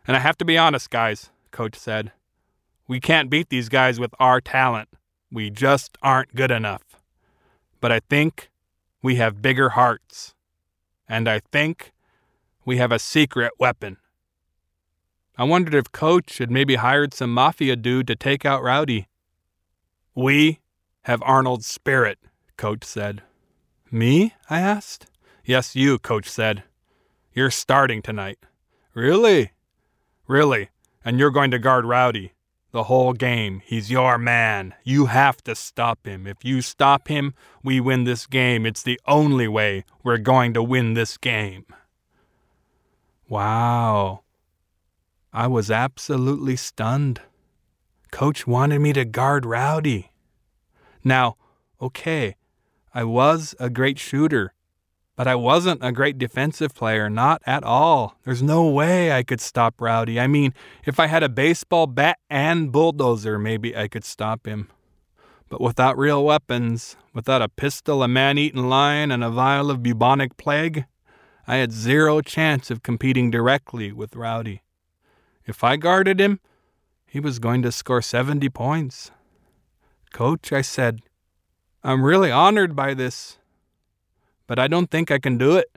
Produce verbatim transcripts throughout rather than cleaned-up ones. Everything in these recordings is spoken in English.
And I have to be honest, guys, Coach said. We can't beat these guys with our talent. We just aren't good enough. But I think we have bigger hearts. And I think we have a secret weapon. I wondered if Coach had maybe hired some mafia dude to take out Rowdy. We have Arnold's spirit, Coach said. Me? I asked. Yes, you, Coach said. You're starting tonight. Really? Really. And you're going to guard Rowdy. The whole game. He's your man. You have to stop him. If you stop him, we win this game. It's the only way we're going to win this game. Wow. I was absolutely stunned. Coach wanted me to guard Rowdy. Now, okay, I was a great shooter, but I wasn't a great defensive player, not at all. There's no way I could stop Rowdy. I mean, if I had a baseball bat and bulldozer, maybe I could stop him. But without real weapons, without a pistol, a man-eating lion, and a vial of bubonic plague, I had zero chance of competing directly with Rowdy. If I guarded him, he was going to score seventy points. Coach, I said, I'm really honored by this, but I don't think I can do it.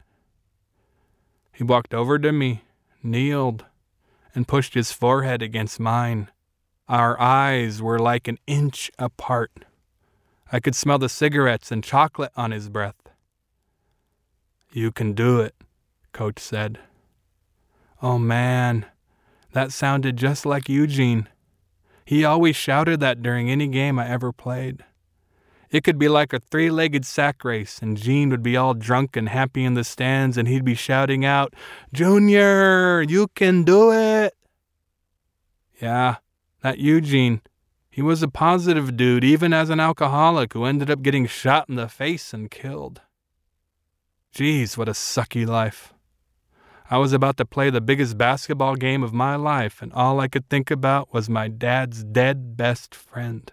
He walked over to me, kneeled, and pushed his forehead against mine. Our eyes were like an inch apart. I could smell the cigarettes and chocolate on his breath. You can do it, Coach said. Oh man, that sounded just like Eugene. He always shouted that during any game I ever played. It could be like a three-legged sack race, and Gene would be all drunk and happy in the stands, and he'd be shouting out, Junior, you can do it! Yeah, that Eugene, he was a positive dude, even as an alcoholic who ended up getting shot in the face and killed. Geez, what a sucky life. I was about to play the biggest basketball game of my life, and all I could think about was my dad's dead best friend.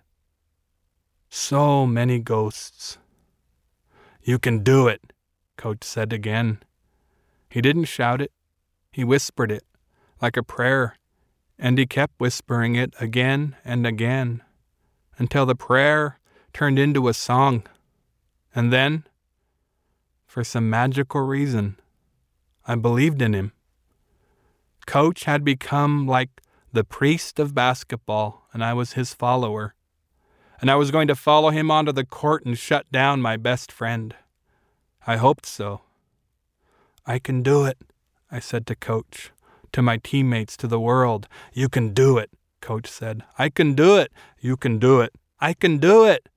So many ghosts. You can do it, Coach said again. He didn't shout it. He whispered it, like a prayer, and he kept whispering it again and again, until the prayer turned into a song. And then, for some magical reason, I believed in him. Coach had become like the priest of basketball, and I was his follower. And I was going to follow him onto the court and shut down my best friend. I hoped so. I can do it, I said to Coach, to my teammates, to the world. You can do it, Coach said. I can do it. You can do it. I can do it.